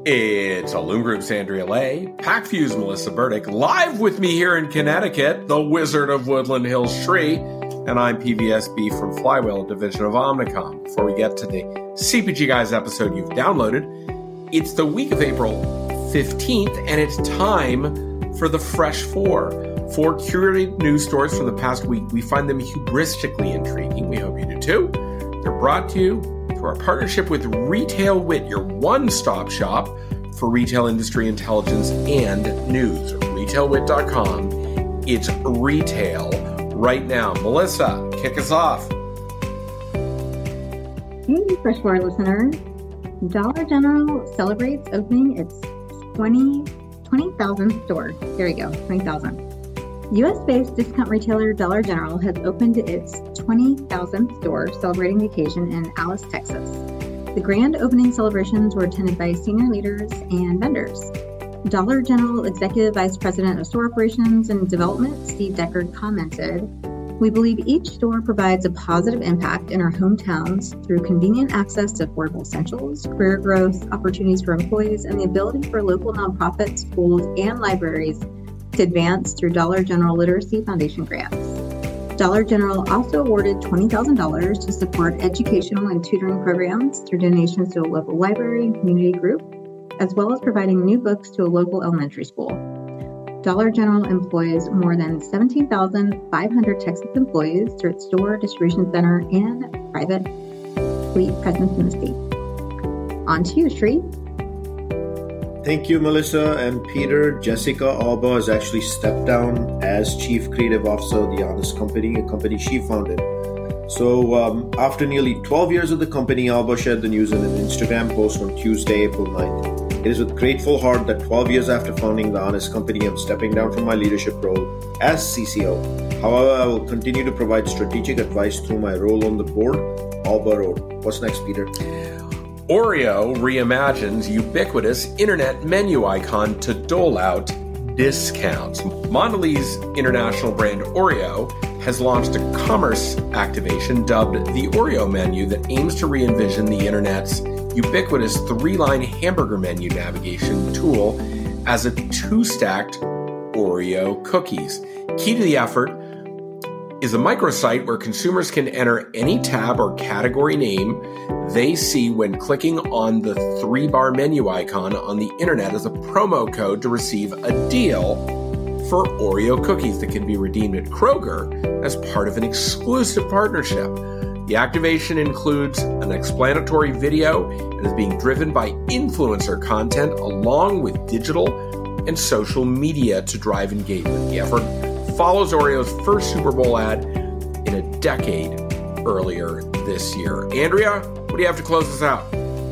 It's Loom Group's Andrea Lay, PacFuse Melissa Burdick, live with me here in Connecticut, the Wizard of Woodland Hills Shri, and I'm PVSB from Flywheel, division of Omnicom. Before we get to the CPG Guys episode you've downloaded, it's the week of April 15th, and it's time for the Fresh Four. Four curated news stories from the past week. We find them hubristically intriguing. We hope you do too. They're brought to you through our partnership with Retail Wit, your one-stop shop for retail industry intelligence and news. RetailWit.com. It's retail right now. Melissa, kick us off. Hey, Fresh Four listeners. Dollar General celebrates opening its 20,000th store. There we go, 20,000. U.S.-based discount retailer Dollar General has opened its 20,000th store, celebrating the occasion in Alice, Texas. The grand opening celebrations were attended by senior leaders and vendors. Dollar General Executive Vice President of Store Operations and Development, Steve Deckard, commented, "We believe each store provides a positive impact in our hometowns through convenient access to affordable essentials, career growth, opportunities for employees, and the ability for local nonprofits, schools, and libraries to advance through Dollar General Literacy Foundation grants." Dollar General also awarded $20,000 to support educational and tutoring programs through donations to a local library and community group, as well as providing new books to a local elementary school. Dollar General employs more than 17,500 Texas employees through its store, distribution center, and private fleet presence in the state. On to you, Shri. Thank you, Melissa and Peter. Jessica Alba has actually stepped down as Chief Creative Officer of The Honest Company, a company she founded. So after nearly 12 years of the company, Alba shared the news in an Instagram post on Tuesday, April 9th. It is with grateful heart that 12 years after founding The Honest Company, I'm stepping down from my leadership role as CCO. However, I will continue to provide strategic advice through my role on the board. Alba wrote. What's next, Peter? Oreo reimagines ubiquitous internet menu icon to dole out discounts. Mondelez international brand Oreo has launched a commerce activation dubbed the Oreo menu that aims to re-envision the internet's ubiquitous three-line hamburger menu navigation tool as a two-stacked Oreo cookies. Key to the effort is a microsite where consumers can enter any tab or category name they see when clicking on the three-bar menu icon on the internet as a promo code to receive a deal for Oreo cookies that can be redeemed at Kroger as part of an exclusive partnership. The activation includes an explanatory video and is being driven by influencer content along with digital and social media to drive engagement. The effort follows Oreo's first Super Bowl ad in a decade earlier this year. Andrea, what do you have to close us out?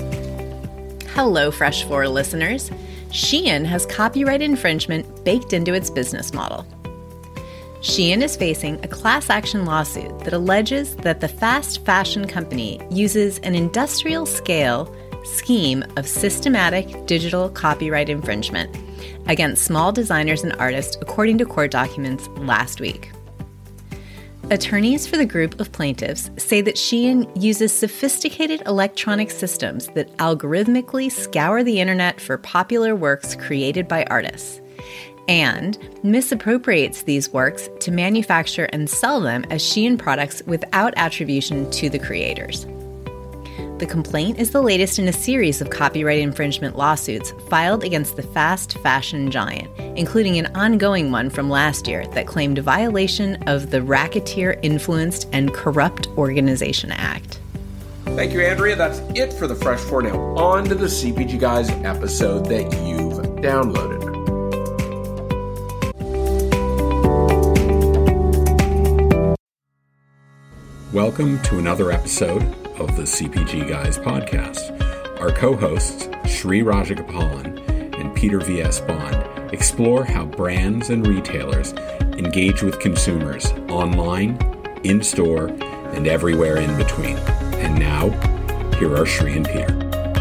Hello, Fresh Four listeners. Shein has copyright infringement baked into its business model. Shein is facing a class action lawsuit that alleges that the fast fashion company uses an industrial scale scheme of systematic digital copyright infringement against small designers and artists, according to court documents last week. Attorneys for the group of plaintiffs say that Shein uses sophisticated electronic systems that algorithmically scour the internet for popular works created by artists and misappropriates these works to manufacture and sell them as Shein products without attribution to the creators. The complaint is the latest in a series of copyright infringement lawsuits filed against the fast fashion giant, including an ongoing one from last year that claimed a violation of the Racketeer Influenced and Corrupt Organization Act. Thank you, Andrea. That's it for the Fresh Four. Now on to the CPG Guys episode that you've downloaded. Welcome to another episode of the CPG Guys podcast. Our co-hosts, Shri Rajagopalan and Peter V.S. Bond, explore how brands and retailers engage with consumers online, in-store, and everywhere in between. And now, here are Shri and Peter.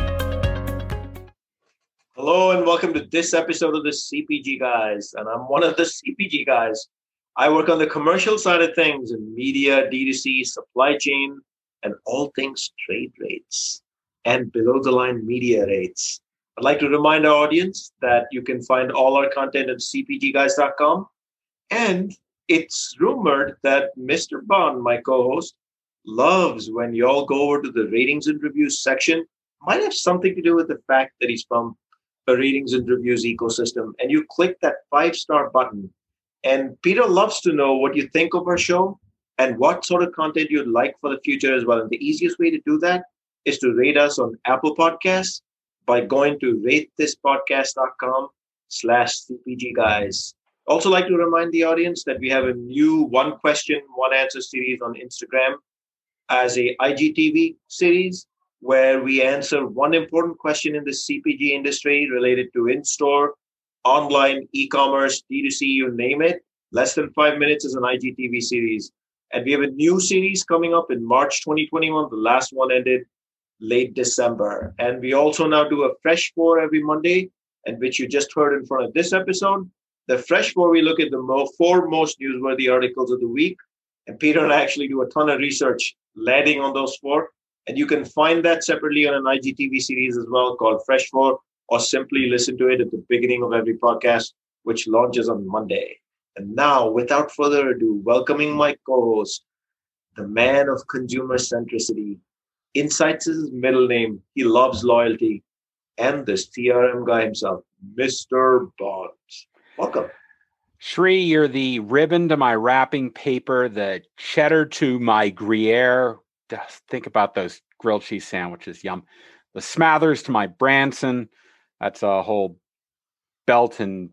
Hello and welcome to this episode of the CPG Guys. And I'm one of the CPG guys. I work on the commercial side of things in media, D2C, supply chain, and all things trade rates and below the line media rates. I'd like to remind our audience that you can find all our content at cpgguys.com. And it's rumored that Mr. Bond, my co-host, loves when you all go over to the ratings and reviews section. Might have something to do with the fact that he's from a ratings and reviews ecosystem. And you click that 5-star button. And Peter loves to know what you think of our show and what sort of content you'd like for the future as well. And the easiest way to do that is to rate us on Apple Podcasts by going to ratethispodcast.com/CPG guys. Also like to remind the audience that we have a new one question, one answer series on Instagram as a IGTV series where we answer one important question in the CPG industry related to in-store, online, e-commerce, D2C, you name it. Less than 5 minutes is an IGTV series. And we have a new series coming up in March 2021. The last one ended late December. And we also now do a Fresh 4 every Monday, and which you just heard in front of this episode. The Fresh 4, we look at the 4 most newsworthy articles of the week. And Peter and I actually do a ton of research landing on those 4. And you can find that separately on an IGTV series as well called Fresh 4, or simply listen to it at the beginning of every podcast, which launches on Monday. And now, without further ado, welcoming my co-host, the man of consumer centricity. Insights is his middle name. He loves loyalty. And the CRM guy himself, Mr. Bond. Welcome. Shri, you're the ribbon to my wrapping paper, the cheddar to my Gruyere. Think about those grilled cheese sandwiches. Yum. The Smathers to my Branson. That's a whole belt and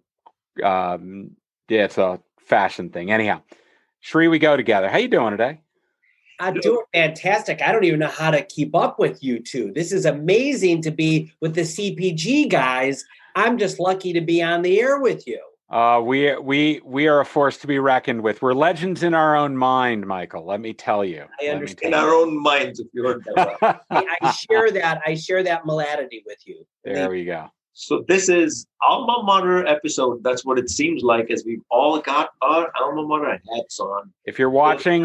it's a fashion thing. Anyhow, Shri, we go together. How you doing today? I'm doing fantastic. I don't even know how to keep up with you two. This is amazing to be with the CPG guys. I'm just lucky to be on the air with you. We are a force to be reckoned with. We're legends in our own mind, Michael. Let me tell you. I understand. In our own minds, if you heard that. I share that malady with you. There we go. So this is alma mater episode. That's what it seems like, as we've all got our alma mater hats on. If you're watching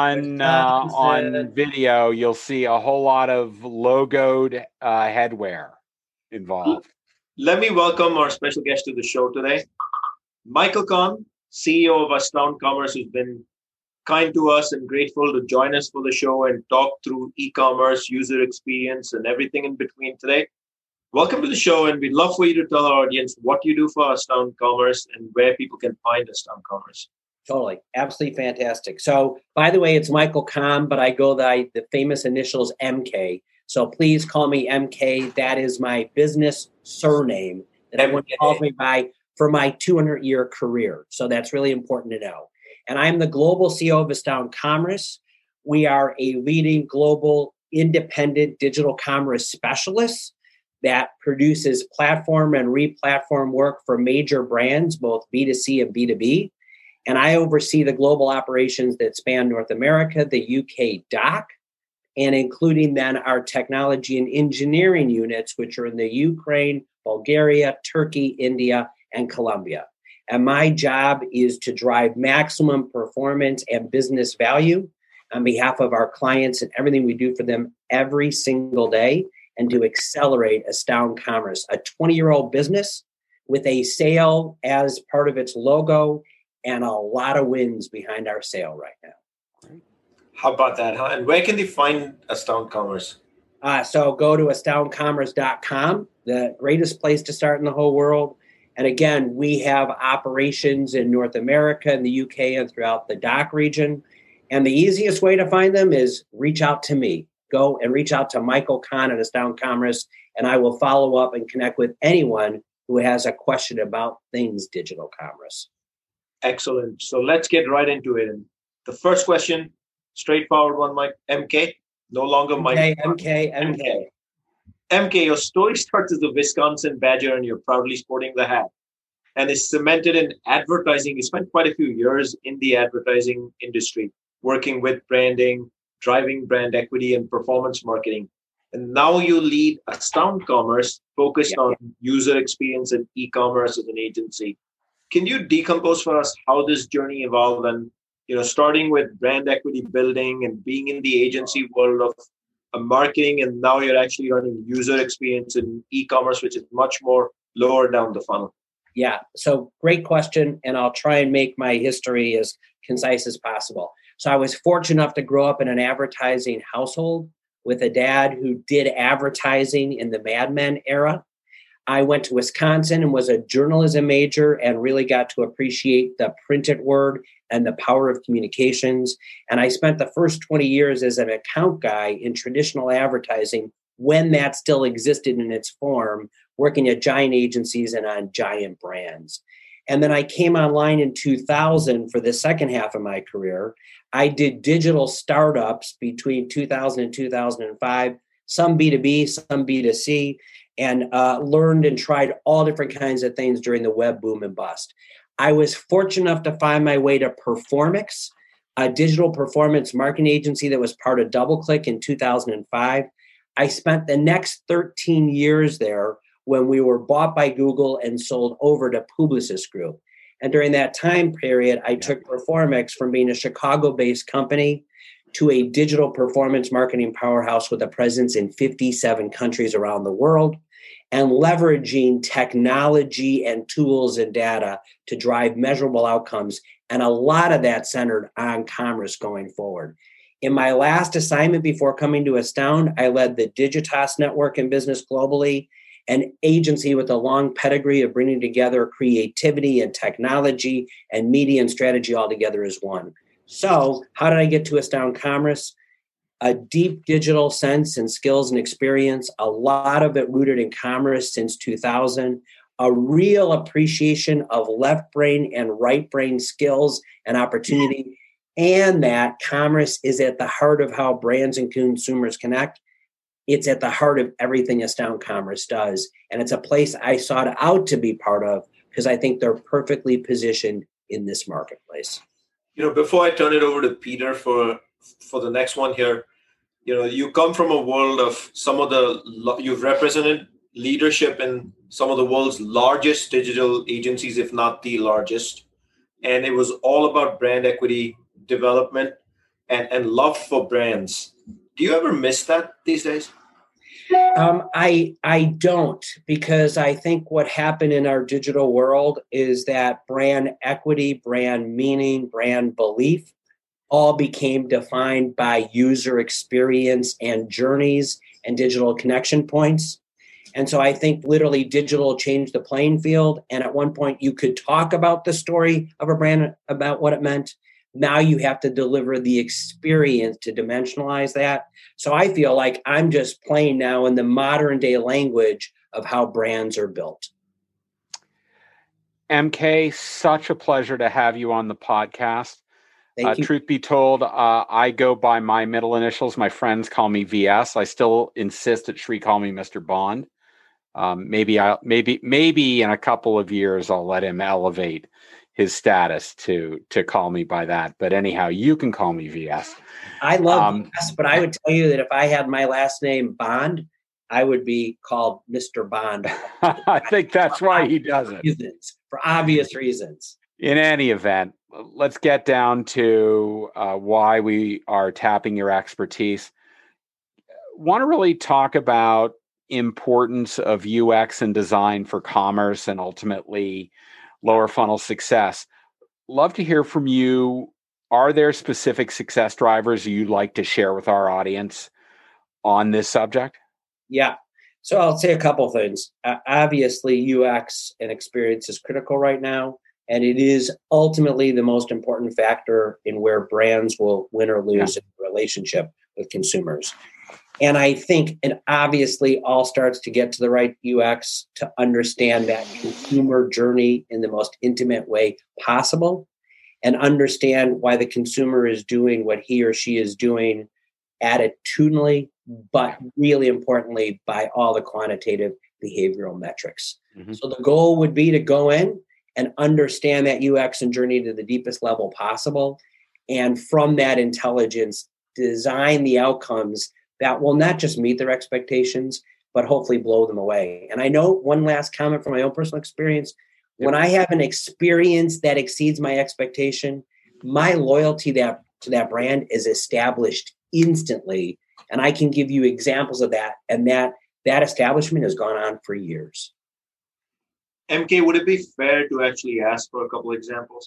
on video, you'll see a whole lot of logoed headwear involved. Let me welcome our special guest to the show today, Michael Kahn, CEO of Astound Commerce, who's been kind to us and grateful to join us for the show and talk through e-commerce, user experience, and everything in between today. Welcome to the show, and we'd love for you to tell our audience what you do for Astound Commerce and where people can find Astound Commerce. Totally. Absolutely fantastic. So, by the way, it's Michael Kahn, but I go by the famous initials MK. So please call me MK. That is my business surname that everyone calls me by for my 200-year career. So that's really important to know. And I'm the global CEO of Astound Commerce. We are a leading global independent digital commerce specialist that produces platform and re-platform work for major brands, both B2C and B2B. And I oversee the global operations that span North America, the UK DACH, and including then our technology and engineering units, which are in the Ukraine, Bulgaria, Turkey, India, and Colombia. And my job is to drive maximum performance and business value on behalf of our clients and everything we do for them every single day, and to accelerate Astound Commerce, a 20-year-old business with a sale as part of its logo and a lot of wins behind our sale right now. How about that, huh? And where can they find Astound Commerce? So go to astoundcommerce.com, the greatest place to start in the whole world. And again, we have operations in North America, in the UK, and throughout the DACH region. And the easiest way to find them is reach out to me. Go and reach out to Michael Kahn at Astound Commerce, and I will follow up and connect with anyone who has a question about things digital commerce. Excellent. So let's get right into it. And the first question, straightforward one, Mike. MK, no longer Mike. MK. MK, your story starts as a Wisconsin Badger, and you're proudly sporting the hat. And is cemented in advertising. You spent quite a few years in the advertising industry, working with branding, driving brand equity and performance marketing. And now you lead Astound Commerce, focused on user experience and e-commerce as an agency. Can you decompose for us how this journey evolved, and starting with brand equity building and being in the agency world of marketing, and now you're actually running user experience in e-commerce, which is much more lower down the funnel? Yeah, so great question, and I'll try and make my history as concise as possible. So I was fortunate enough to grow up in an advertising household with a dad who did advertising in the Mad Men era. I went to Wisconsin and was a journalism major and really got to appreciate the printed word and the power of communications. And I spent the first 20 years as an account guy in traditional advertising when that still existed in its form, working at giant agencies and on giant brands. And then I came online in 2000 for the second half of my career. I did digital startups between 2000 and 2005, some B2B, some B2C, and learned and tried all different kinds of things during the web boom and bust. I was fortunate enough to find my way to Performix, a digital performance marketing agency that was part of DoubleClick in 2005. I spent the next 13 years there when we were bought by Google and sold over to Publicis Group. And during that time period, I took Performix from being a Chicago-based company to a digital performance marketing powerhouse with a presence in 57 countries around the world, and leveraging technology and tools and data to drive measurable outcomes. And a lot of that centered on commerce going forward. In my last assignment before coming to Astound, I led the Digitas network in business globally, an agency with a long pedigree of bringing together creativity and technology and media and strategy all together as one. So how did I get to Astound Commerce? A deep digital sense and skills and experience, a lot of it rooted in commerce since 2000, a real appreciation of left brain and right brain skills and opportunity, and that commerce is at the heart of how brands and consumers connect. It's at the heart of everything Astound Commerce does. And it's a place I sought out to be part of because I think they're perfectly positioned in this marketplace. Before I turn it over to Peter for the next one here, you come from a world of you've represented leadership in some of the world's largest digital agencies, if not the largest. And it was all about brand equity development and love for brands. Do you ever miss that these days? I don't, because I think what happened in our digital world is that brand equity, brand meaning, brand belief all became defined by user experience and journeys and digital connection points. And so I think literally digital changed the playing field. And at one point you could talk about the story of a brand, about what it meant. Now you have to deliver the experience to dimensionalize that. So I feel like I'm just playing now in the modern day language of how brands are built. MK, such a pleasure to have you on the podcast. Thank you. Truth be told, I go by my middle initials. My friends call me VS. I still insist that Shri call me Mr. Bond. Maybe in a couple of years I'll let him elevate his status to call me by that. But anyhow, you can call me VS. I love VS, but I would tell you that if I had my last name Bond, I would be called Mr. Bond. I think that's why he does it. For obvious reasons. In any event, let's get down to why we are tapping your expertise. Want to really talk about importance of UX and design for commerce and ultimately lower funnel success. Love to hear from you. Are there specific success drivers you'd like to share with our audience on this subject? Yeah. So I'll say a couple things. Obviously, UX and experience is critical right now, and it is ultimately the most important factor in where brands will win or lose in a relationship with consumers. And I think it obviously all starts to get to the right UX to understand that consumer journey in the most intimate way possible and understand why the consumer is doing what he or she is doing attitudinally, but really importantly, by all the quantitative behavioral metrics. Mm-hmm. So the goal would be to go in and understand that UX and journey to the deepest level possible. And from that intelligence, design the outcomes that will not just meet their expectations, but hopefully blow them away. And I know one last comment from my own personal experience, when I have an experience that exceeds my expectation, my loyalty to that brand is established instantly And I can give you examples of that. And that establishment has gone on for years. MK, would it be fair to actually ask for a couple examples?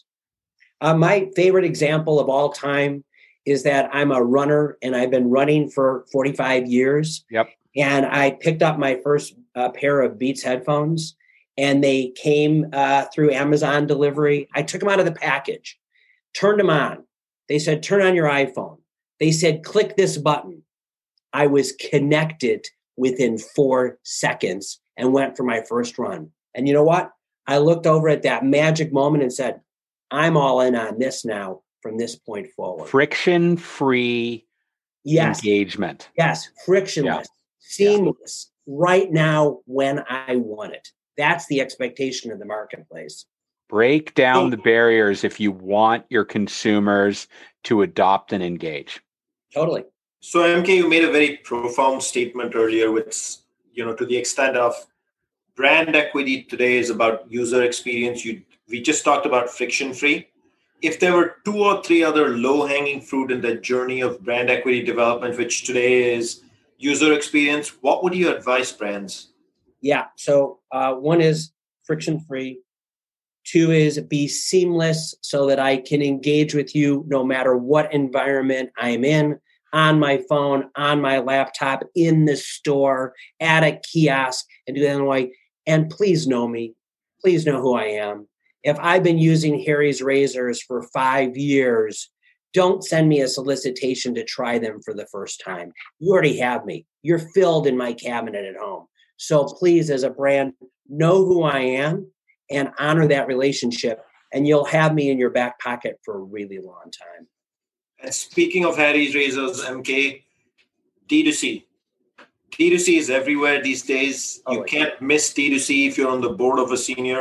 My favorite example of all time is that I'm a runner and I've been running for 45 years. Yep. And I picked up my first pair of Beats headphones, and they came through Amazon delivery. I took them out of the package, turned them on. They said, turn on your iPhone. They said, click this button. I was connected within 4 seconds and went for my first run. And you know what? I looked over at that magic moment and said, I'm all in on this now from this point forward. Friction-free engagement. Yes, frictionless, seamless, right now when I want it. That's the expectation of the marketplace. Break down the barriers if you want your consumers to adopt and engage. Totally. So MK, you made a very profound statement earlier, which, to the extent of brand equity today is about user experience. We just talked about friction-free. If there were 2 or 3 other low-hanging fruit in the journey of brand equity development, which today is user experience, what would you advise brands? Yeah. So 1 is friction-free. 2 is be seamless so that I can engage with you no matter what environment I'm in, on my phone, on my laptop, in the store, at a kiosk, and do that in a way. And please know me. Please know who I am. If I've been using Harry's razors for 5 years, don't send me a solicitation to try them for the first time. You already have me. You're filled in my cabinet at home. So please, as a brand, know who I am and honor that relationship. And you'll have me in your back pocket for a really long time. And speaking of Harry's razors, MK, D2C. D2C is everywhere these days. You can't miss D2C if you're on the board of a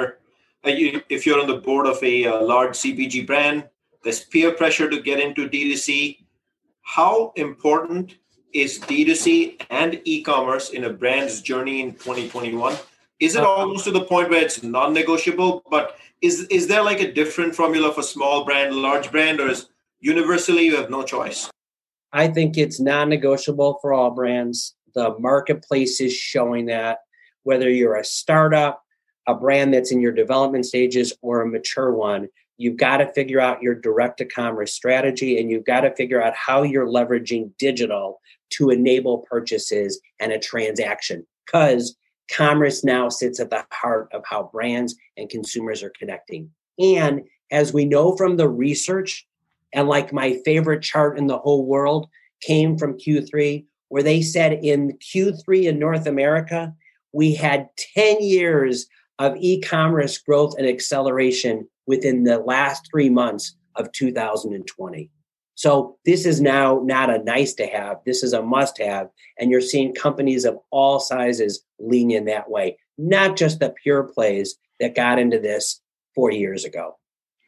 if you're on the board of a large CPG brand. There's peer pressure to get into D2C. How important is D2C and e-commerce in a brand's journey in 2021? Is it almost to the point where it's non-negotiable? But is there like a different formula for small brand, large brand, or is universally you have no choice? I think it's non-negotiable for all brands. The marketplace is showing that, whether you're a startup, a brand that's in your development stages, or a mature one, you've got to figure out your direct-to-commerce strategy, and you've got to figure out how you're leveraging digital to enable purchases and a transaction, because commerce now sits at the heart of how brands and consumers are connecting. And as we know from the research, and like my favorite chart in the whole world came from Q3, where they said in Q3 in North America, we had 10 years of e-commerce growth and acceleration within the last 3 months of 2020. So this is now not a nice to have, this is a must have. And you're seeing companies of all sizes lean in that way, not just the pure plays that got into this 4 years ago.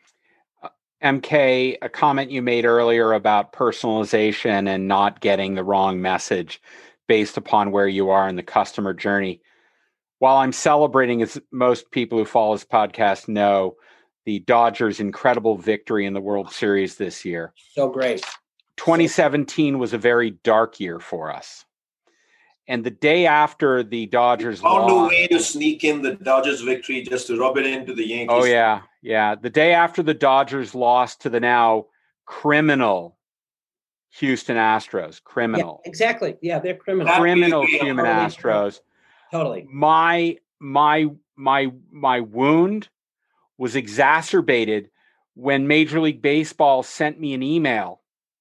MK, a comment you made earlier about personalization and not getting the wrong message based upon where you are in the customer journey. While I'm celebrating, as most people who follow this podcast know, the Dodgers' incredible victory in the World Series this year. So great. 2017 was a very dark year for us. And the day after the Dodgers found a way to sneak in the Dodgers victory just to rub it into the Yankees. Oh, yeah. Yeah. The day after the Dodgers lost to the now criminal Houston Astros. Criminal. Yeah, exactly. Yeah, they're criminal. Criminal human Astros. Totally. My wound was exacerbated when Major League Baseball sent me an email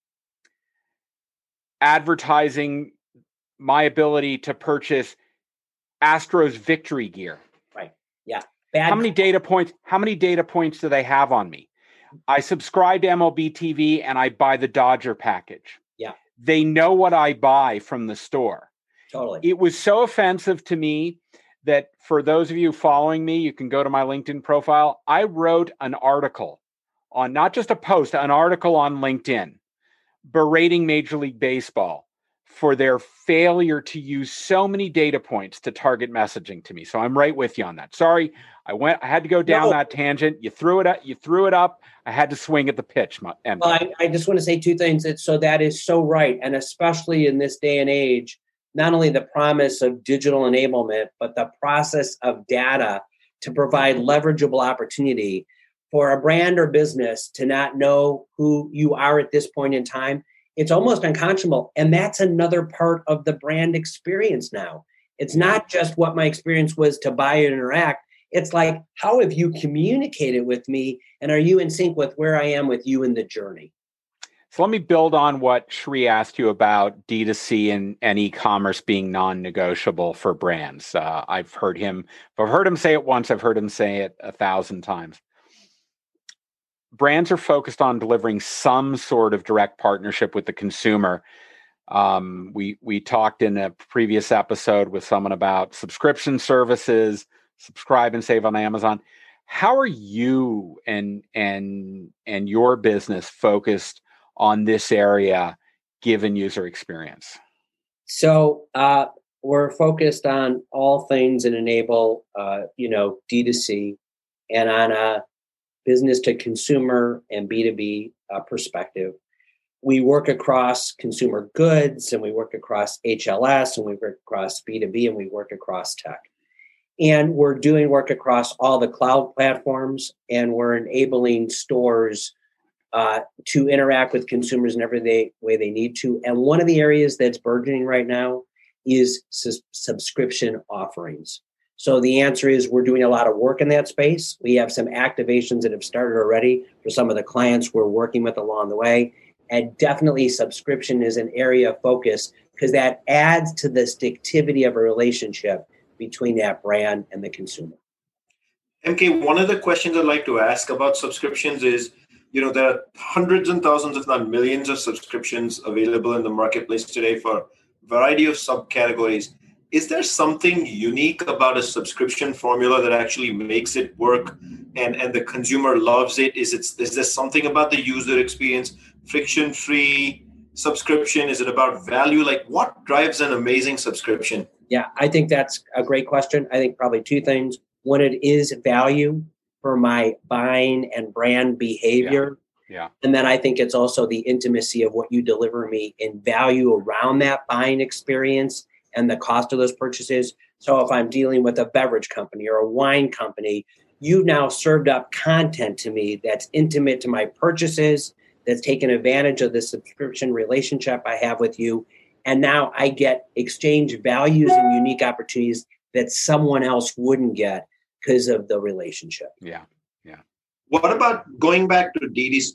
advertising my ability to purchase Astros victory gear. Right. Yeah. How many data points do they have on me? I subscribe to MLB TV and I buy the Dodger package. Yeah. They know what I buy from the store. Totally. It was so offensive to me that for those of you following me, you can go to my LinkedIn profile. I wrote an article on, not just a post, an article on LinkedIn berating Major League Baseball for their failure to use so many data points to target messaging to me. So I'm right with you on that. Sorry, I had to go down that tangent. You threw it up. I had to swing at the pitch. Well, I just want to say two things. That is so right. And especially in this day and age, not only the promise of digital enablement, but the process of data to provide leverageable opportunity for a brand or business to not know who you are at this point in time. It's almost unconscionable. And that's another part of the brand experience now. It's not just what my experience was to buy and interact. It's like, how have you communicated with me? And are you in sync with where I am with you in the journey? So let me build on what Shri asked you about D2C and e-commerce being non-negotiable for brands. I've heard him say it once. I've heard him say it 1,000 times. Brands are focused on delivering some sort of direct partnership with the consumer. We talked in a previous episode with someone about subscription services, subscribe and save on Amazon. How are you and your business focused on this area, given user experience? So we're focused on all things that enable, D2C, and on a business to consumer and B2B perspective. We work across consumer goods, and we work across HLS, and we work across B2B, and we work across tech. And we're doing work across all the cloud platforms, and we're enabling stores to interact with consumers in every way they need to. And one of the areas that's burgeoning right now is subscription offerings. So the answer is we're doing a lot of work in that space. We have some activations that have started already for some of the clients we're working with along the way. And definitely subscription is an area of focus because that adds to the sticktivity of a relationship between that brand and the consumer. MK, one of the questions I'd like to ask about subscriptions is, there are hundreds and thousands, if not millions, of subscriptions available in the marketplace today for a variety of subcategories. Is there something unique about a subscription formula that actually makes it work and the consumer loves it? Is there something about the user experience, friction-free subscription? Is it about value? Like, what drives an amazing subscription? Yeah, I think that's a great question. I think probably two things. One, it is value for my buying and brand behavior. Yeah. And then I think it's also the intimacy of what you deliver me in value around that buying experience and the cost of those purchases. So if I'm dealing with a beverage company or a wine company, you've now served up content to me that's intimate to my purchases, that's taken advantage of the subscription relationship I have with you. And now I get exchange values and unique opportunities that someone else wouldn't get because of the relationship. Yeah. What about going back to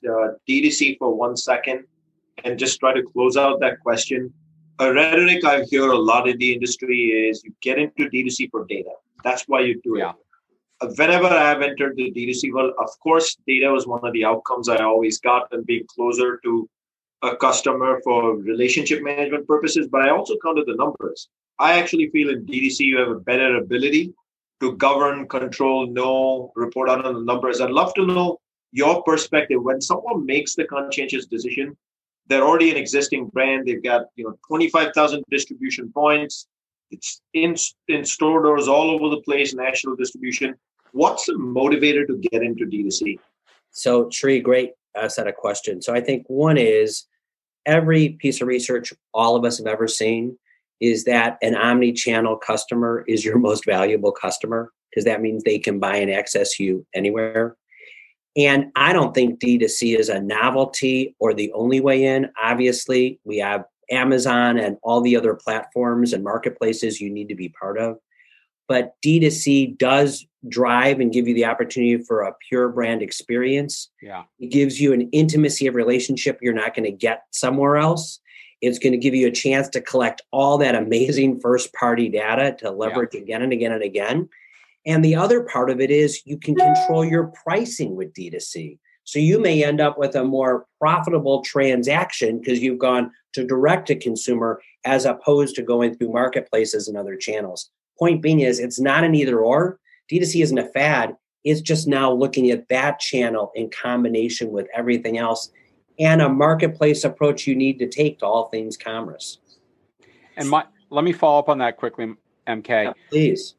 DTC for 1 second and just try to close out that question? A rhetoric I hear a lot in the industry is you get into D2C for data. That's why you do it. Whenever I have entered the D2C world, of course, data was one of the outcomes I always got and being closer to a customer for relationship management purposes, but I also counted the numbers. I actually feel in DTC you have a better ability to govern, control, know, report out on the numbers. I'd love to know your perspective. When someone makes the conscientious decision, they're already an existing brand. They've got 25,000 distribution points. It's in store doors all over the place, national distribution. What's the motivator to get into D2C? So, Shri, great set of questions. So I think one is every piece of research all of us have ever seen is that an omni-channel customer is your most valuable customer because that means they can buy and access you anywhere. And I don't think D2C is a novelty or the only way in. Obviously, we have Amazon and all the other platforms and marketplaces you need to be part of. But D2C does drive and give you the opportunity for a pure brand experience. Yeah. It gives you an intimacy of relationship you're not going to get somewhere else. It's going to give you a chance to collect all that amazing first-party data to leverage again and again and again. And the other part of it is you can control your pricing with D2C. So you may end up with a more profitable transaction because you've gone to direct to consumer as opposed to going through marketplaces and other channels. Point being is it's not an either or. D2C isn't a fad. It's just now looking at that channel in combination with everything else and a marketplace approach you need to take to all things commerce. And let me follow up on that quickly, MK. Yeah, please.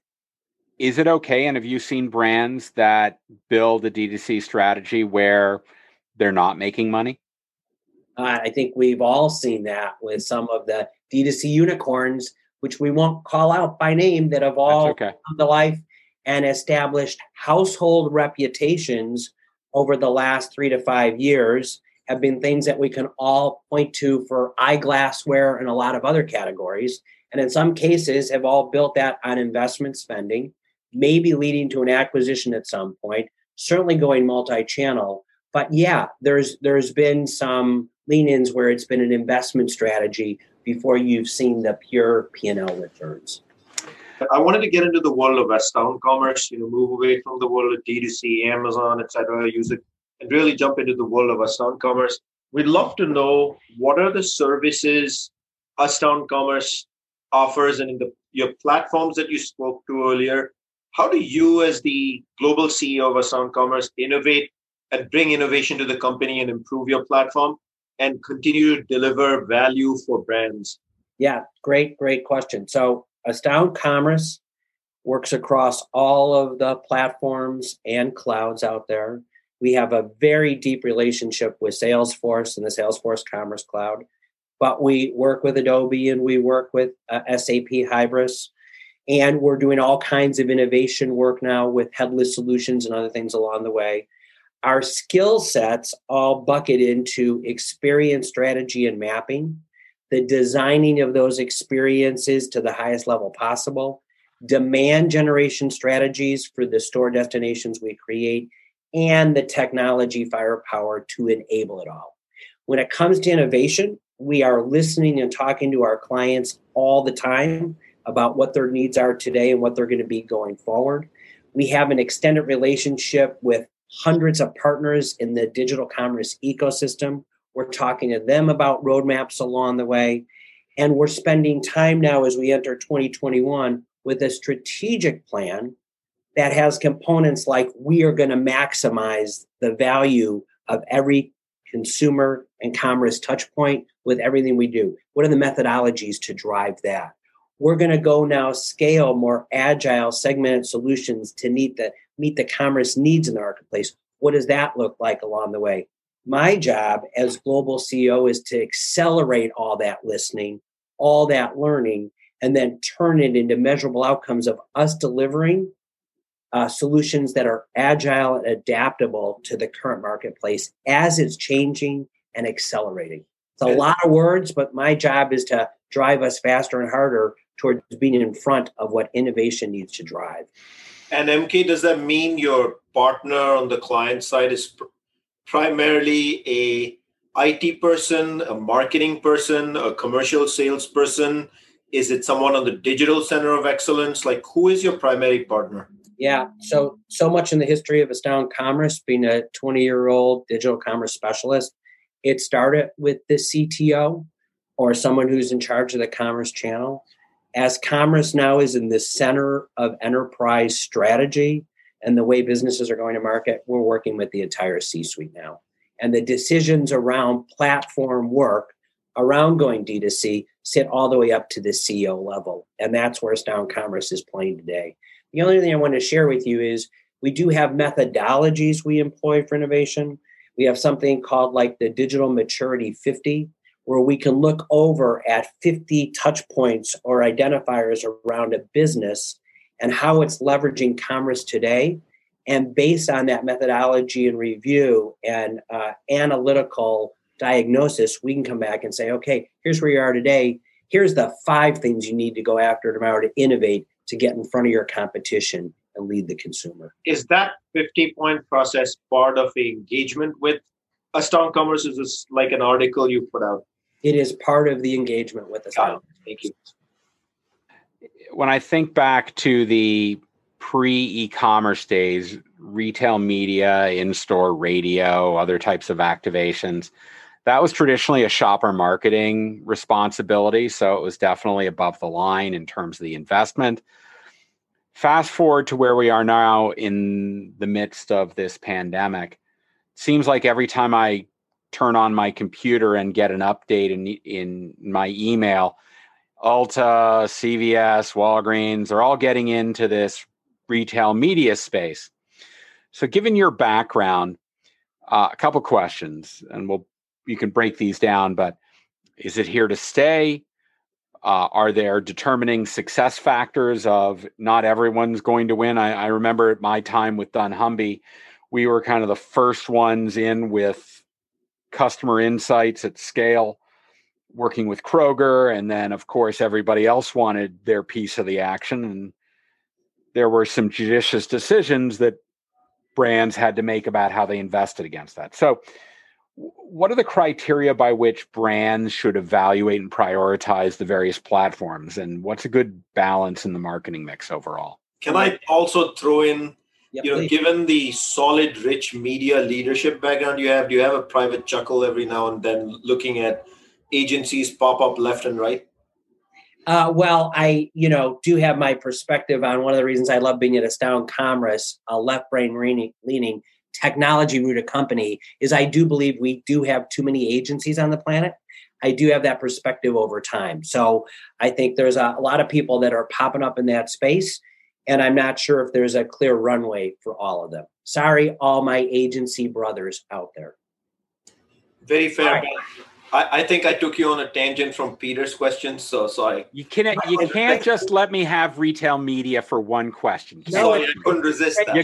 Is it okay? And have you seen brands that build a D2C strategy where they're not making money? I think we've all seen that with some of the D2C unicorns, which we won't call out by name, that have all come to life and established household reputations over the last 3 to 5 years, have been things that we can all point to for eyeglassware and a lot of other categories. And in some cases have all built that on investment spending, maybe leading to an acquisition at some point, certainly going multi-channel. But yeah, there's been some lean-ins where it's been an investment strategy before you've seen the pure P&L returns. I wanted to get into the world of Astound Commerce, move away from the world of D2C, Amazon, etc., use it, and really jump into the world of Astound Commerce. We'd love to know what are the services Astound Commerce offers, and in your platforms that you spoke to earlier, how do you as the global CEO of Astound Commerce innovate and bring innovation to the company and improve your platform and continue to deliver value for brands? Yeah, great question. So Astound Commerce works across all of the platforms and clouds out there. We have a very deep relationship with Salesforce and the Salesforce Commerce Cloud, but we work with Adobe and we work with SAP Hybris, and we're doing all kinds of innovation work now with headless solutions and other things along the way. Our skill sets all bucket into experience strategy and mapping, the designing of those experiences to the highest level possible, demand generation strategies for the store destinations we create, and the technology firepower to enable it all. When it comes to innovation, we are listening and talking to our clients all the time about what their needs are today and what they're going to be going forward. We have an extended relationship with hundreds of partners in the digital commerce ecosystem. We're talking to them about roadmaps along the way. And we're spending time now as we enter 2021 with a strategic plan that has components like we are going to maximize the value of every consumer and commerce touch point with everything we do. What are the methodologies to drive that? We're going to go now scale more agile segmented solutions to meet the commerce needs in the marketplace. What does that look like along the way? My job as global CEO is to accelerate all that listening, all that learning, and then turn it into measurable outcomes of us delivering solutions that are agile and adaptable to the current marketplace as it's changing and accelerating. It's a lot of words, but my job is to drive us faster and harder towards being in front of what innovation needs to drive. And MK, does that mean your partner on the client side is primarily a IT person, a marketing person, a commercial salesperson? Is it someone on the digital center of excellence? Like, who is your primary partner? Yeah, so much in the history of Astound Commerce, being a 20-year-old digital commerce specialist, it started with the CTO or someone who's in charge of the commerce channel. As commerce now is in the center of enterprise strategy and the way businesses are going to market, we're working with the entire C-suite now. And the decisions around platform work, around going D2C, sit all the way up to the CEO level. And that's where Astound Commerce is playing today. The only thing I want to share with you is we do have methodologies we employ for innovation. We have something called like the Digital Maturity 50, where we can look over at 50 touch points or identifiers around a business and how it's leveraging commerce today. And based on that methodology and review and analytical diagnosis, we can come back and say, okay, here's where you are today. Here's the 5 things you need to go after tomorrow to innovate, to get in front of your competition and lead the consumer. Is that 50-point process part of the engagement with Astound Commerce? Is this like an article you put out? It is part of the engagement with Astound. Thank you. When I think back to the pre-e-commerce days, retail media, in-store radio, other types of activations, that was traditionally a shopper marketing responsibility. So it was definitely above the line in terms of the investment. Fast forward to where we are now in the midst of this pandemic. Seems like every time I turn on my computer and get an update in my email, Ulta, CVS, Walgreens are all getting into this retail media space. So given your background, a couple questions, and you can break these down, but is it here to stay? Are there determining success factors of not everyone's going to win? I remember at my time with dunnhumby, we were kind of the first ones in with customer insights at scale, working with Kroger. And then, of course, everybody else wanted their piece of the action. And there were some judicious decisions that brands had to make about how they invested against that. So what are the criteria by which brands should evaluate and prioritize the various platforms? And what's a good balance in the marketing mix overall? Can I also throw in, Please. given the solid, rich media leadership background you have, do you have a private chuckle every now and then looking at agencies pop up left and right? Well, I, do have my perspective on one of the reasons I love being at Astound Commerce, a left brain leaning technology rooted company, is I do believe we do have too many agencies on the planet. I do have that perspective over time. So I think there's a lot of people that are popping up in that space, and I'm not sure if there's a clear runway for all of them. Sorry, all my agency brothers out there. Very fair. Right. I think I took you on a tangent from Peter's question, so sorry. You can't just let me have retail media for one question. No, I couldn't resist that.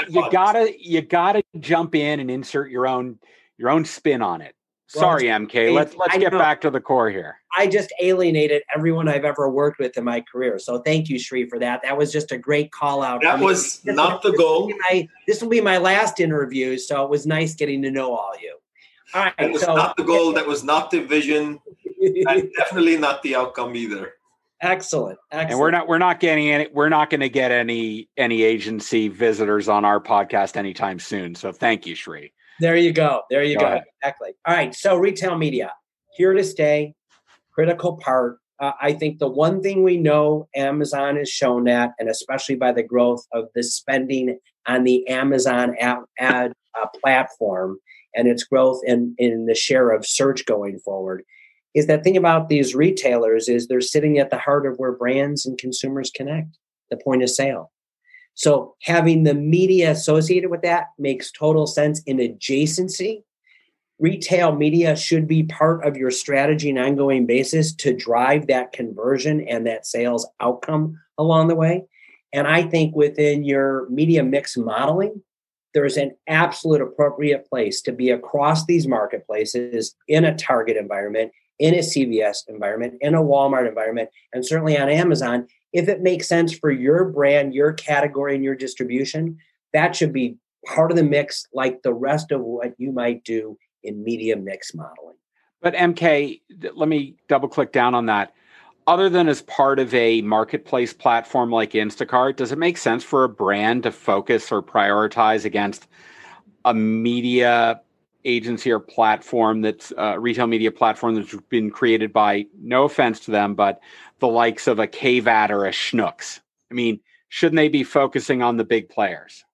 You gotta jump in and insert your own spin on it. Sorry, MK. Let's get back to the core here. I just alienated everyone I've ever worked with in my career. So thank you, Sri, for that. That was just a great call out. That was not the goal. This will be my last interview, so it was nice getting to know all of you. All right, that was not the goal. That was not the vision. And definitely not the outcome either. Excellent. And we're not going to get any agency visitors on our podcast anytime soon. So thank you, Sri. There you go. Go. Ahead. Exactly. All right. So retail media, here to stay, critical part. I think the one thing we know, Amazon has shown that, and especially by the growth of the spending on the Amazon ad platform and its growth in the share of search going forward, is that thing about these retailers is they're sitting at the heart of where brands and consumers connect, the point of sale. So having the media associated with that makes total sense in adjacency. Retail media should be part of your strategy on an ongoing basis to drive that conversion and that sales outcome along the way. And I think within your media mix modeling, there's an absolute appropriate place to be across these marketplaces in a Target environment, in a CVS environment, in a Walmart environment, and certainly on Amazon. If it makes sense for your brand, your category, and your distribution, that should be part of the mix like the rest of what you might do in media mix modeling. But MK, let me double click down on that. Other than as part of a marketplace platform like Instacart, does it make sense for a brand to focus or prioritize against a media agency or platform that's a retail media platform that's been created by, no offense to them, but the likes of a KVAT or a Schnucks? I mean, shouldn't they be focusing on the big players?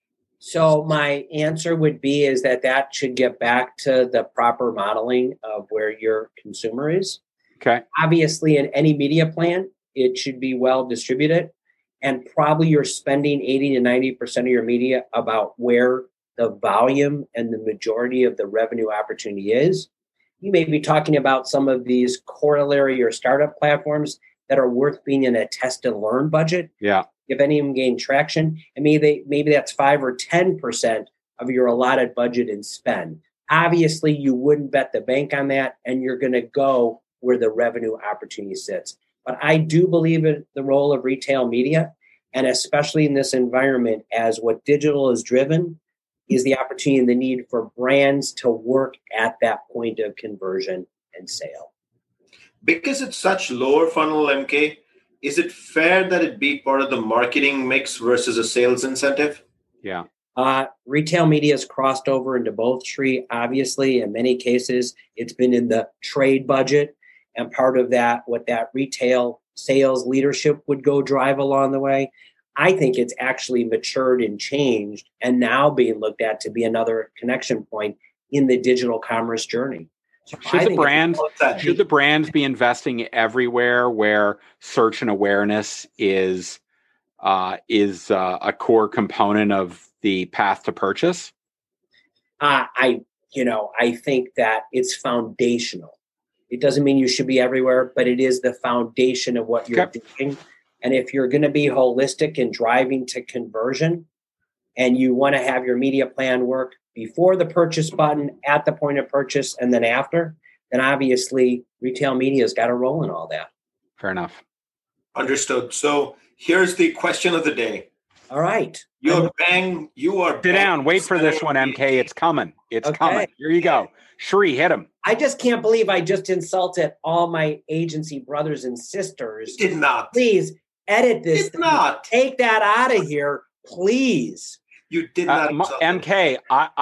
So my answer would be is that should get back to the proper modeling of where your consumer is. Okay. Obviously, in any media plan, it should be well distributed, and probably you're spending 80 to 90% of your media about where the volume and the majority of the revenue opportunity is. You may be talking about some of these corollary or startup platforms that are worth being in a test and learn budget. Yeah. If any of them gain traction, and maybe that's 5 or 10% of your allotted budget and spend. Obviously, you wouldn't bet the bank on that, and you're going to go where the revenue opportunity sits. But I do believe in the role of retail media, and especially in this environment, as what digital is driven, is the opportunity and the need for brands to work at that point of conversion and sale. Because it's such lower funnel, MK, is it fair that it be part of the marketing mix versus a sales incentive? Yeah. Retail media has crossed over into both, Sri. Obviously, in many cases, it's been in the trade budget. And part of that, what that retail sales leadership would go drive along the way, I think it's actually matured and changed and now being looked at to be another connection point in the digital commerce journey. So Should the brands be investing everywhere where search and awareness is a core component of the path to purchase? I think that it's foundational. It doesn't mean you should be everywhere, but it is the foundation of what you're doing. And if you're going to be holistic and driving to conversion, and you want to have your media plan work before the purchase button, at the point of purchase, and then after, then obviously retail media has got a role in all that. Fair enough. Understood. So here's the question of the day. All right. Sit down. Wait for this one, MK. It's coming. It's coming. Here you go. Shree, hit him. I just can't believe I just insulted all my agency brothers and sisters. Did not. Please edit this. Did not. Take that out of here, please. You did not. MK,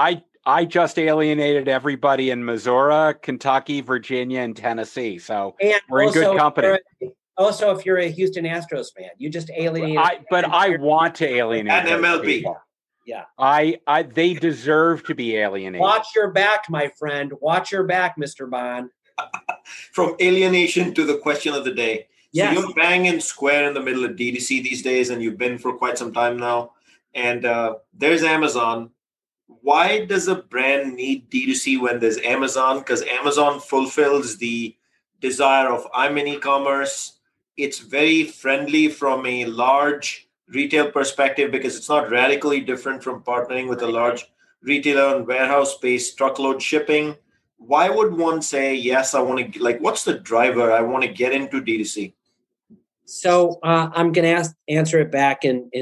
I just alienated everybody in Missouri, Kentucky, Virginia, and Tennessee. So we're in good company. Also, if you're a Houston Astros fan, you just alienated. I want to alienate and MLB. People. Yeah. They deserve to be alienated. Watch your back, my friend. Watch your back, Mr. Bond. From alienation to the question of the day. Yes. So you're banging square in the middle of D2C these days, and you've been for quite some time now. And there's Amazon. Why does a brand need D2C when there's Amazon? Because Amazon fulfills the desire of I'm in e-commerce. It's very friendly from a large retail perspective because it's not radically different from partnering with a large retailer on warehouse space, truckload shipping. Why would one say, yes, I want to, what's the driver? I want to get into D2C. So I'm going to answer it back in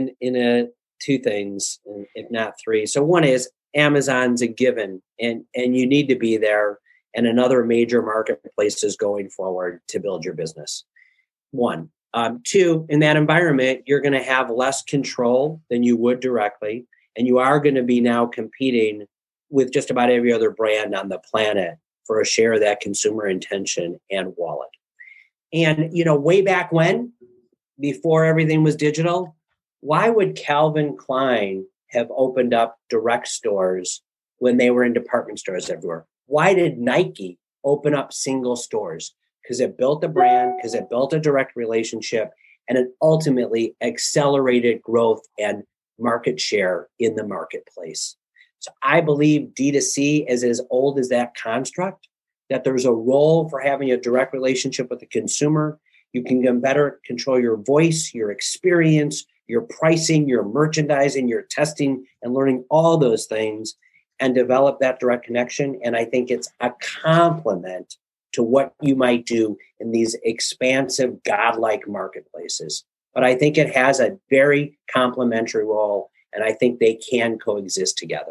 two things, if not three. So one is Amazon's a given, and you need to be there and another major marketplaces going forward to build your business. One. Two, in that environment, you're going to have less control than you would directly, and you are going to be now competing with just about every other brand on the planet for a share of that consumer intention and wallet. And, way back when, before everything was digital, why would Calvin Klein have opened up direct stores when they were in department stores everywhere? Why did Nike open up single stores? Because it built a brand, because it built a direct relationship, and it ultimately accelerated growth and market share in the marketplace. So I believe D2C is as old as that construct, that there's a role for having a direct relationship with the consumer. You can better control your voice, your experience, your pricing, your merchandising, your testing, and learning all those things and develop that direct connection. And I think it's a complement to what you might do in these expansive, godlike marketplaces. But I think it has a very complementary role, and I think they can coexist together.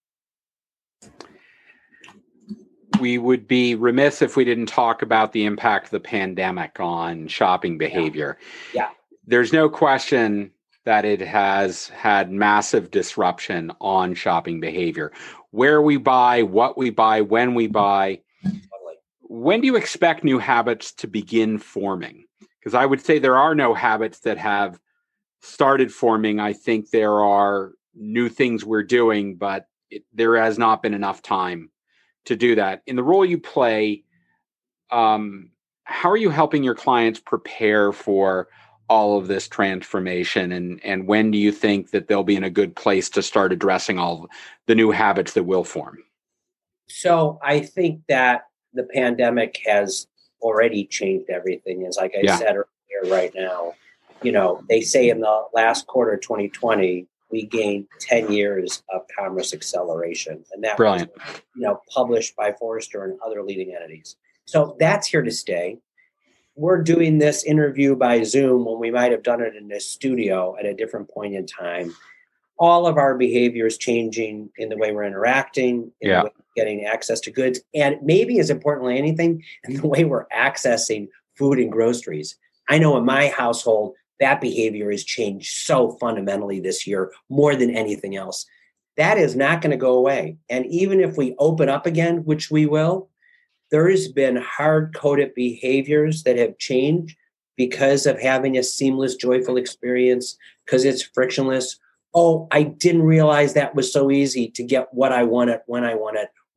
We would be remiss if we didn't talk about the impact of the pandemic on shopping behavior. Yeah. There's no question that it has had massive disruption on shopping behavior. Where we buy, what we buy, when we buy. When do you expect new habits to begin forming? Because I would say there are no habits that have started forming. I think there are new things we're doing, but there has not been enough time to do that. In the role you play, how are you helping your clients prepare for all of this transformation? And when do you think that they'll be in a good place to start addressing all the new habits that will form? So I think that the pandemic has already changed everything. As like I said earlier, right now, they say in the last quarter of 2020, we gained 10 years of commerce acceleration. And that Brilliant. was, published by Forrester and other leading entities. So that's here to stay. We're doing this interview by Zoom when we might have done it in a studio at a different point in time. All of our behavior is changing in the way we're interacting, in the way we're getting access to goods, and maybe as importantly anything, in the way we're accessing food and groceries. I know in my household, that behavior has changed so fundamentally this year, more than anything else. That is not going to go away. And even if we open up again, which we will, there has been hard-coded behaviors that have changed because of having a seamless, joyful experience, because it's frictionless. Oh, I didn't realize that was so easy to get what I wanted when I wanted.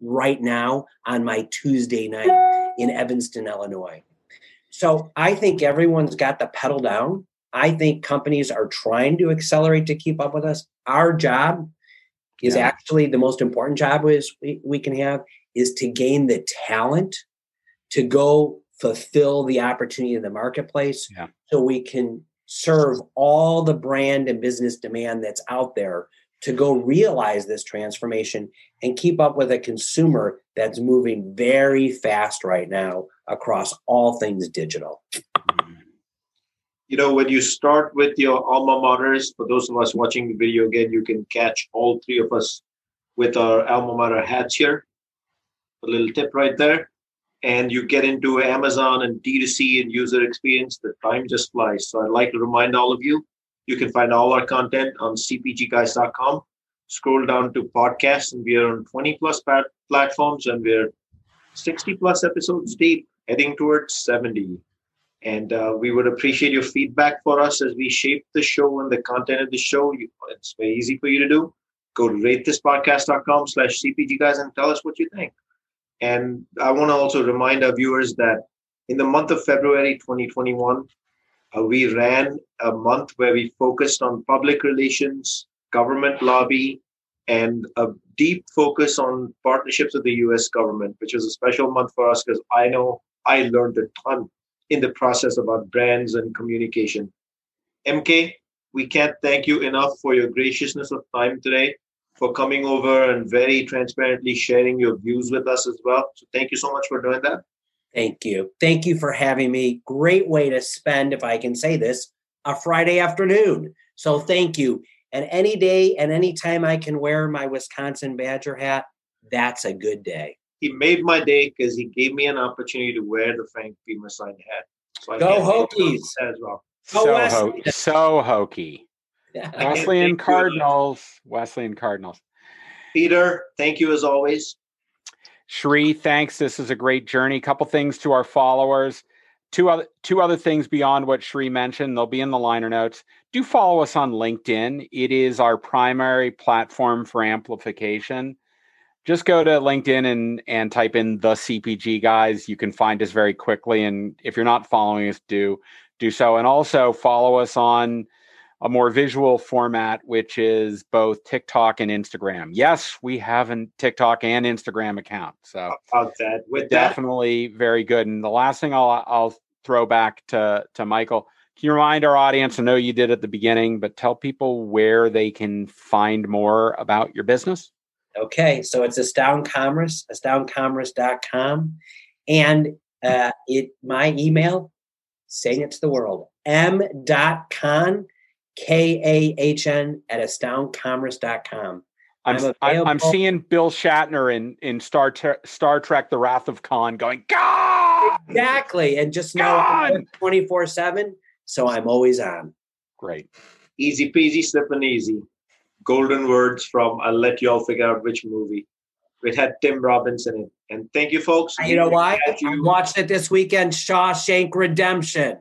right now on my Tuesday night in Evanston, Illinois. So I think everyone's got the pedal down. I think companies are trying to accelerate to keep up with us. Our job is actually the most important job we can have is to gain the talent to go fulfill the opportunity in the marketplace so we can serve all the brand and business demand that's out there to go realize this transformation and keep up with a consumer that's moving very fast right now across all things digital. You know, when you start with your alma maters, for those of us watching the video again, you can catch all three of us with our alma mater hats here. A little tip right there. And you get into Amazon and D2C and user experience, the time just flies. So I'd like to remind all of you, you can find all our content on cpgguys.com. Scroll down to podcasts, and we are on 20 plus platforms, and we're 60 plus episodes deep, heading towards 70. And we would appreciate your feedback for us as we shape the show and the content of the show. It's very easy for you to do. Go to ratethispodcast.com/CPGguys and tell us what you think. And I want to also remind our viewers that in the month of February 2021, we ran a month where we focused on public relations, government lobby, and a deep focus on partnerships with the U.S. government, which was a special month for us because I know I learned a ton in the process about brands and communication. MK, we can't thank you enough for your graciousness of time today, for coming over and very transparently sharing your views with us as well. So thank you so much for doing that. Thank you. Thank you for having me. Great way to spend, if I can say this, a Friday afternoon. So thank you. And any day and any time I can wear my Wisconsin Badger hat, that's a good day. He made my day because he gave me an opportunity to wear the Frank Beamer signed hat. So I Go Hokies as well. So hokey. Wesleyan Cardinals. Peter, thank you as always. Shri, thanks. This is a great journey. Couple things to our followers. Two other things beyond what Shri mentioned. They'll be in the liner notes. Do follow us on LinkedIn. It is our primary platform for amplification. Just go to LinkedIn and type in the CPG Guys. You can find us very quickly. And if you're not following us, do so. And also follow us on a more visual format, which is both TikTok and Instagram. Yes, we have a TikTok and Instagram account. So definitely very good. And the last thing I'll throw back to Michael. Can you remind our audience, I know you did at the beginning, but tell people where they can find more about your business? Okay, so it's Astound Commerce, astoundcommerce.com. And my email, saying it to the world, m.con, KAHN at astoundcommerce.com. I'm seeing Bill Shatner in Star Trek: The Wrath of Khan going, God! Exactly. And just know I'm 24/7, so I'm always on. Great. Easy peasy, slipping easy. Golden words from, I'll let you all figure out which movie. It had Tim Robbins in it. And thank you, folks. You know why? I watched it this weekend, Shawshank Redemption.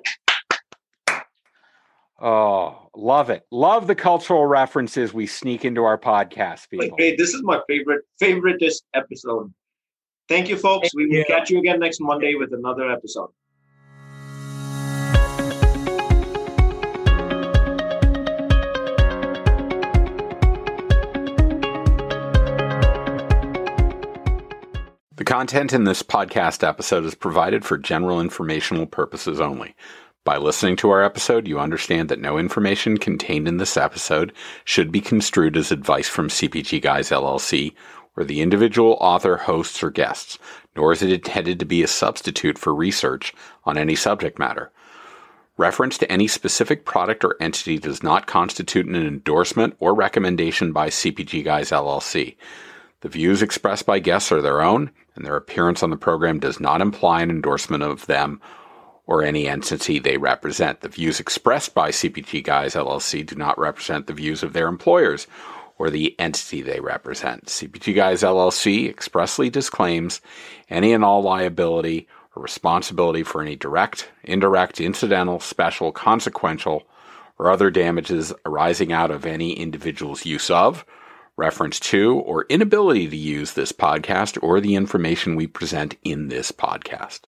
Oh, love it. Love the cultural references we sneak into our podcast, people. Okay, this is my favoriteest episode. Thank you, folks. We will catch you again next Monday with another episode. The content in this podcast episode is provided for general informational purposes only. By listening to our episode, you understand that no information contained in this episode should be construed as advice from CPG Guys LLC or the individual author, hosts, or guests, nor is it intended to be a substitute for research on any subject matter. Reference to any specific product or entity does not constitute an endorsement or recommendation by CPG Guys LLC. The views expressed by guests are their own, and their appearance on the program does not imply an endorsement of them or any entity they represent. The views expressed by CPG Guys LLC do not represent the views of their employers or the entity they represent. CPG Guys LLC expressly disclaims any and all liability or responsibility for any direct, indirect, incidental, special, consequential, or other damages arising out of any individual's use of, reference to, or inability to use this podcast or the information we present in this podcast.